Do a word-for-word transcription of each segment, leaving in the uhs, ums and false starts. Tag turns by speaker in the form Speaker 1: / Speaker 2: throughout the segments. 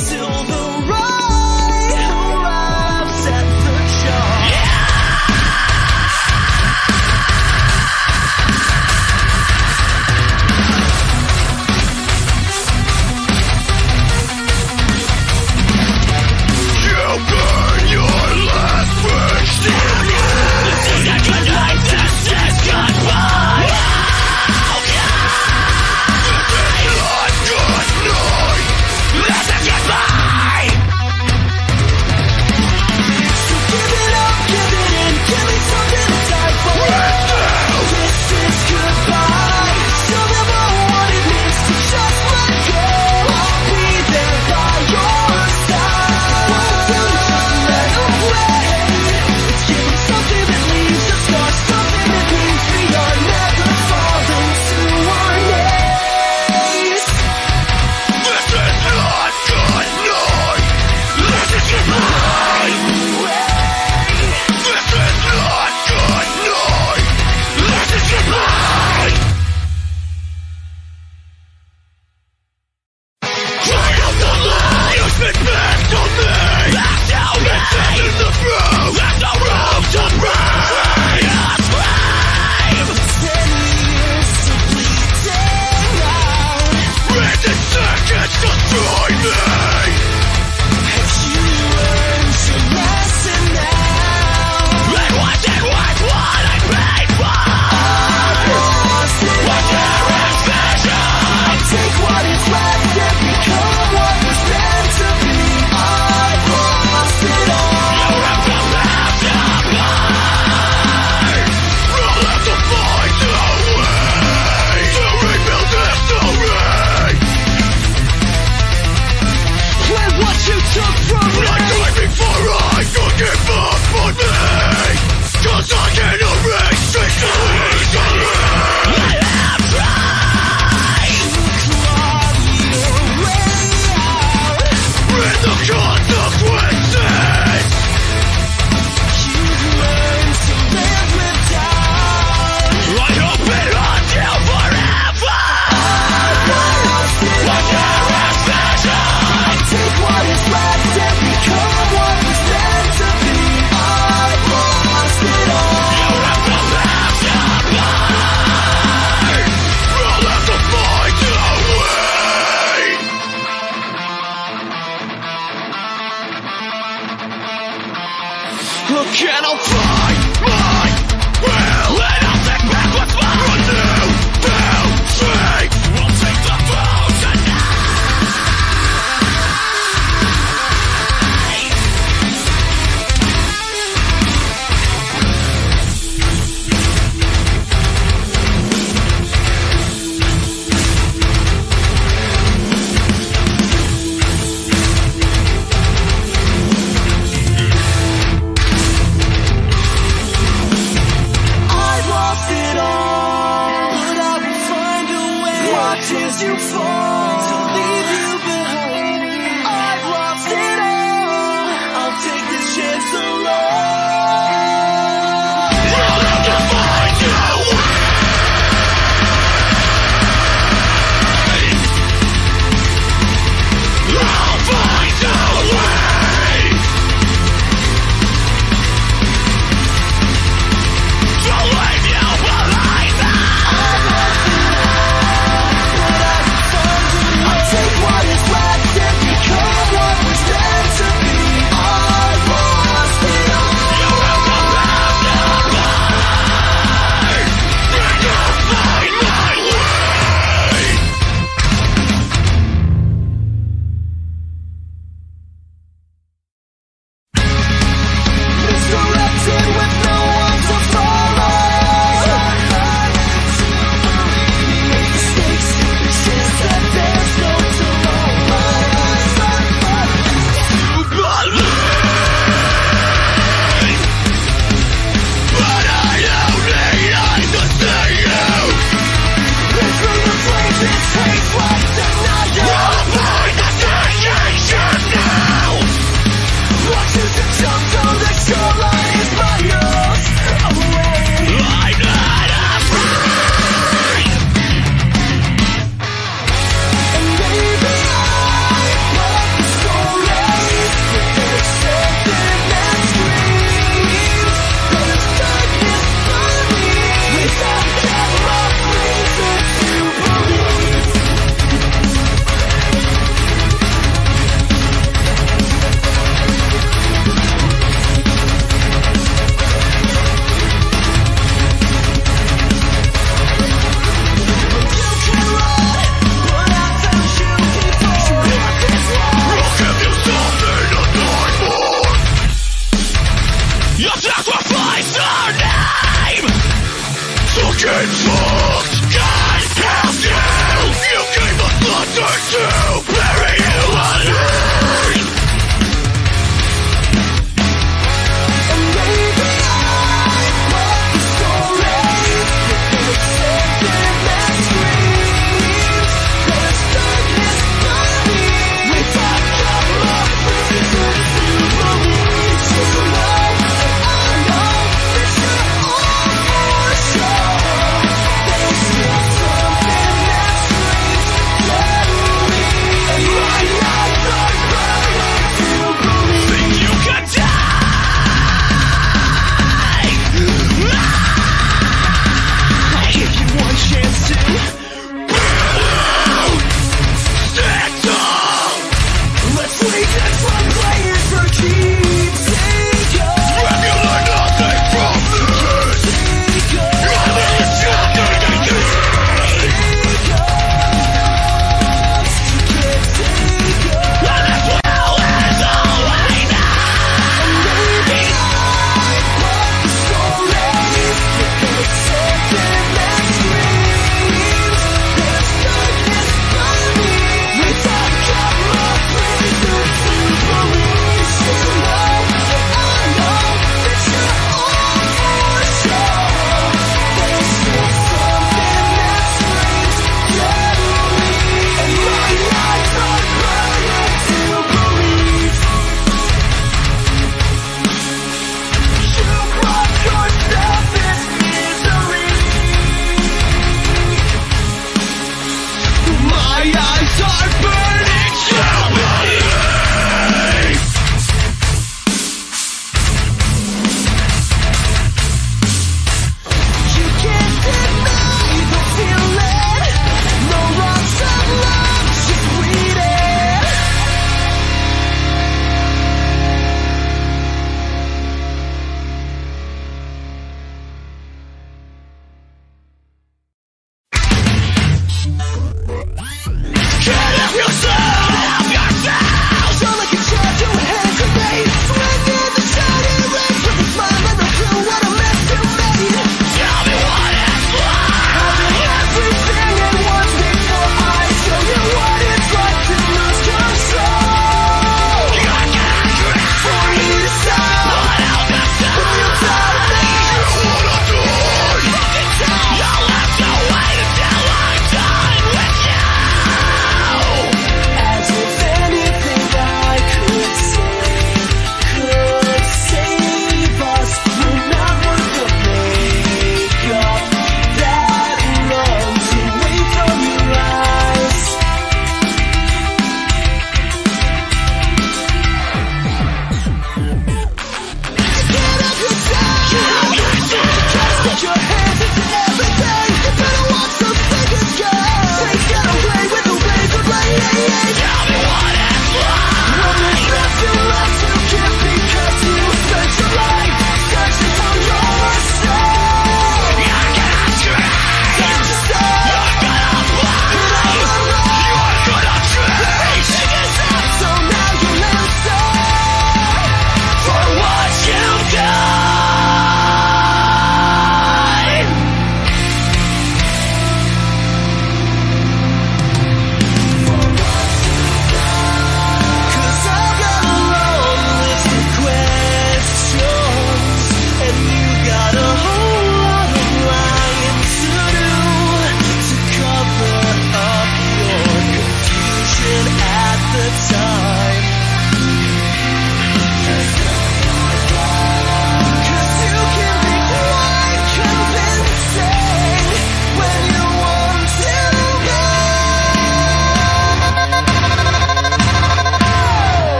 Speaker 1: till the right arrives at the jar.
Speaker 2: You burn your last wish. This is a good night, this is goodbye. Oh, yeah. This is not good night. This is goodbye.
Speaker 1: So give it up, give it in, give me something to die for.
Speaker 2: Right now.
Speaker 1: This is goodbye. Tell them all what it means to just let go. I'll be there by your side. Won't you just let away? Let's give them something that leaves a scar, something that means we are never falling to our knees.
Speaker 2: This is not good night. This is goodbye. This is not good night. This is goodbye. Cry out the lie. You spit back to me. Back to me. It's in the throat. There's no room to breathe. Just scream.
Speaker 1: Ten years of bleeding out.
Speaker 2: Written seconds destroy me.
Speaker 1: Have you learned your lesson now?
Speaker 2: It wasn't worth what I paid for.
Speaker 1: Lost it
Speaker 2: What there is vision.
Speaker 1: Take what is left and become what was meant to be. I've lost it all.
Speaker 2: You have to live to fight. Roll out to find a way to rebuild this story.
Speaker 1: When what you took from me.
Speaker 2: I died before I could give up on me. Cause I can't erase this so easily. I have tried.
Speaker 1: Claw your way out.
Speaker 2: With the consequences.
Speaker 1: You've learned to live without.
Speaker 2: I hope it until forever.
Speaker 1: Lost it
Speaker 2: What there is vision.
Speaker 1: Take what is left and become what was meant to be. I've lost it all.
Speaker 2: You have to live to fight. Roll out to find a way. Can I find my will? And I'll take back what's mine. A new boundary. We'll take the throne tonight. fucking fucked. God help you! You gave us nothing to bury you alive.
Speaker 1: And maybe I wrote the stories with the sentiment that screams. There's darkness burning. We talk about reasons to believe. You know and I know that you're all for sure. There's still something that screams terrorist.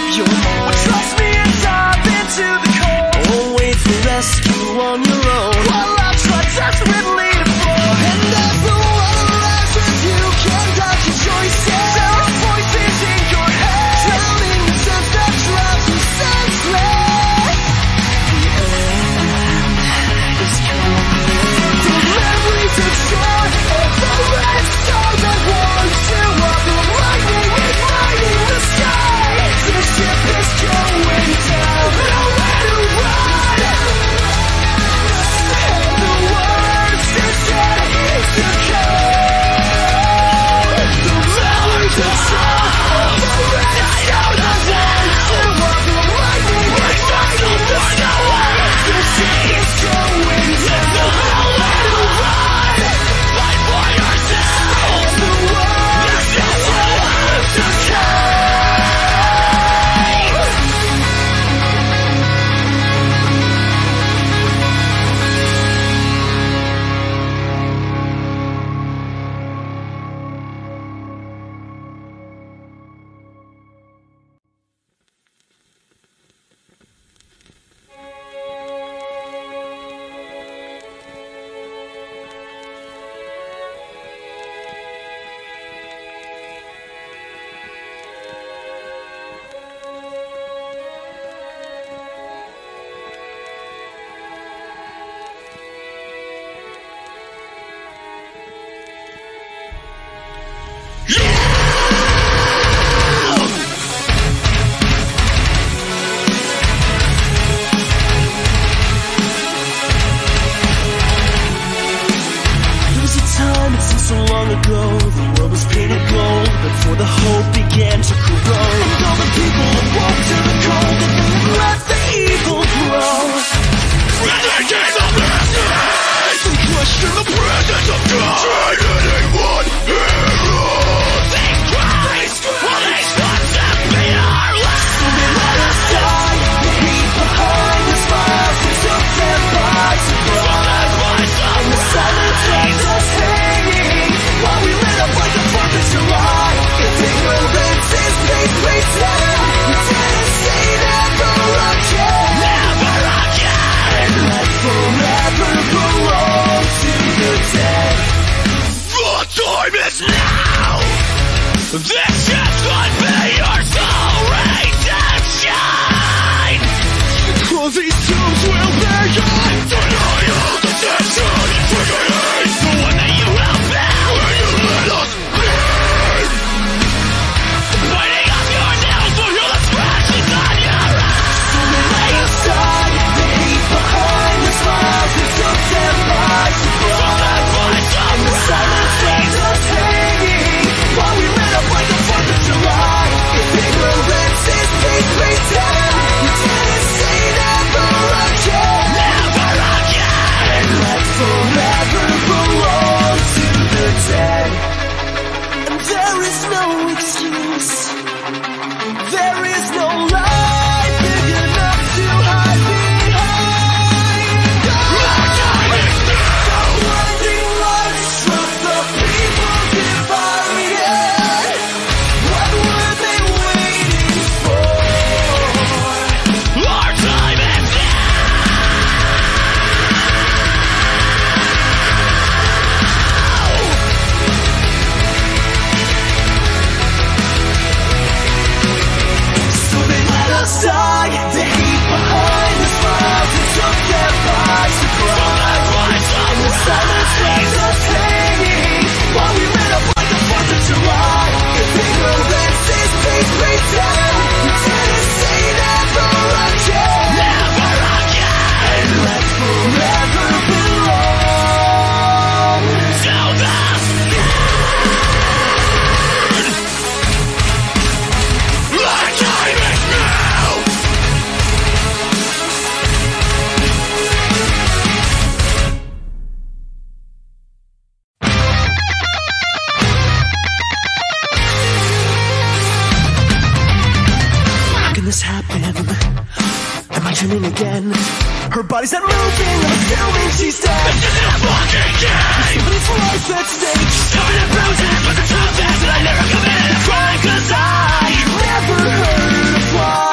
Speaker 1: up your head. Well, trust me and dive into the cold. Don't wait for rescue on your own. While I try desperately to fall. And as the world rises, you can doubt your choices. There are voices in your head, drowning the sense that drives you senseless. The end is coming. The memories of joy of the red star that warms you up. The lightning igniting the sky. The ship is going down. Nowhere to run. And the words they say is to come. The memories of joy of the red star that warms you up. The lightning igniting the sky. The ship is going down. Nowhere to run. Fight for yourself. And the words they say is to come. There was a time, it seems so long ago, the world was painted gold, but before the hope began to corrode, and all the people awoke to the cold, and they had let the evil grow.
Speaker 2: When they gave the message,
Speaker 1: They crushed in the
Speaker 2: presence of God, traded one hero.
Speaker 1: These cries,
Speaker 2: All these thoughts that beat our lives.
Speaker 1: so they let us die. The hate behind the smiles, they took their by surprise. And the silence left us hanging, while we lit up like the fourth of July. If ignorance is paid, pretend you didn't say never again.
Speaker 2: Never again.
Speaker 1: Let forever belong to the dead.
Speaker 2: The time is now. This is could be your soul redemption.
Speaker 1: Cause these tombs will bear your
Speaker 2: Denial, deception, trigger hate.
Speaker 1: the one that you have found.
Speaker 2: When you let us bleed.
Speaker 1: Biting off your nails will heal the scratches on your eyes. So they lay aside the hate behind the smiles, they took them by surprise. And the silence left us hanging, while we lit up like the fourth of July. If ignorance is paid, pretend you didn't say never again.
Speaker 2: Never again.
Speaker 1: And let forever belong to the dead. And there is no excuse, there is no lie big enough to hide behind.
Speaker 2: Our time is now.
Speaker 1: Blinding lights struck the people divided. What were they waiting for?
Speaker 2: Our time is
Speaker 1: So they let us die. The hate behind the smiles, it took them by surprise. And the silence left us hanging, while we lit up like the fourth of July. If ignorance is paid, pretend you didn't say never again.
Speaker 2: never again.
Speaker 1: And let forever belong.
Speaker 2: To the Our time is now.
Speaker 1: How can this happen? Am I dreaming again? Her body's not moving, I'm assuming she's dead.
Speaker 2: This isn't a fucking game.
Speaker 1: But it's life at stake.
Speaker 2: Covered in bruises, but the truth is that I never committed a crime. 'Cause I
Speaker 1: Never heard of why.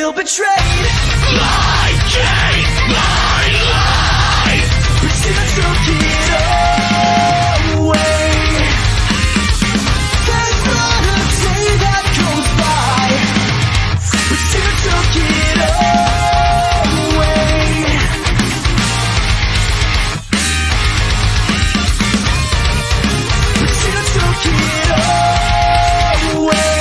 Speaker 1: feel betrayed.
Speaker 2: I gave my life,
Speaker 1: But still I took it away. There's not a day that goes by, but still I took it away. But still I took it away.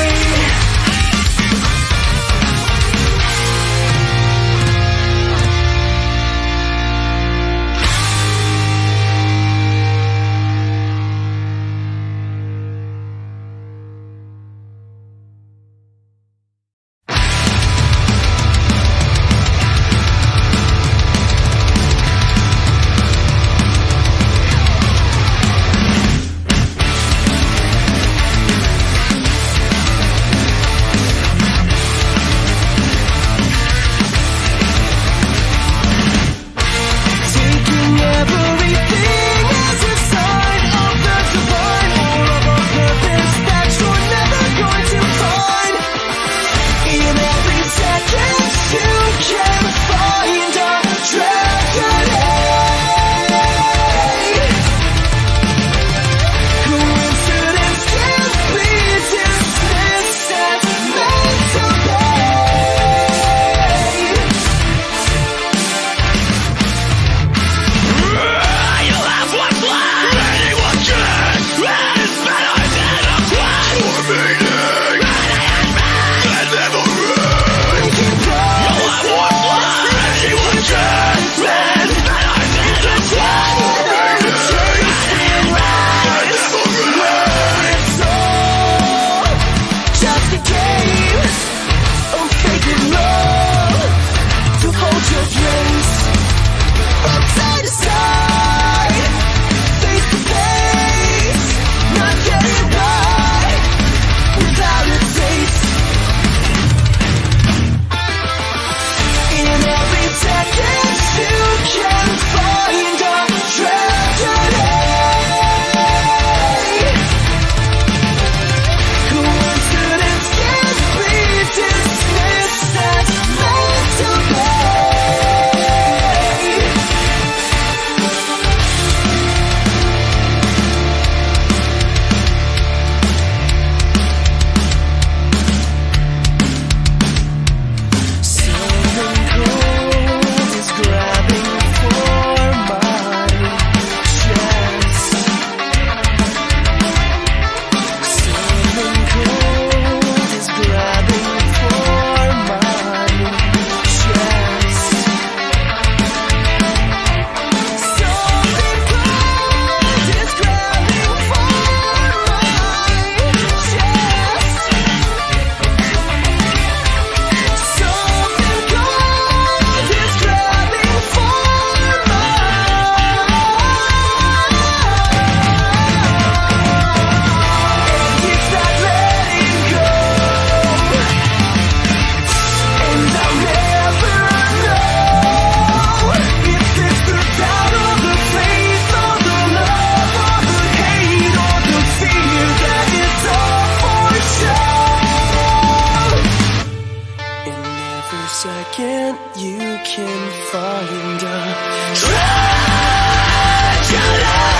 Speaker 1: Second, you can find a tragedy.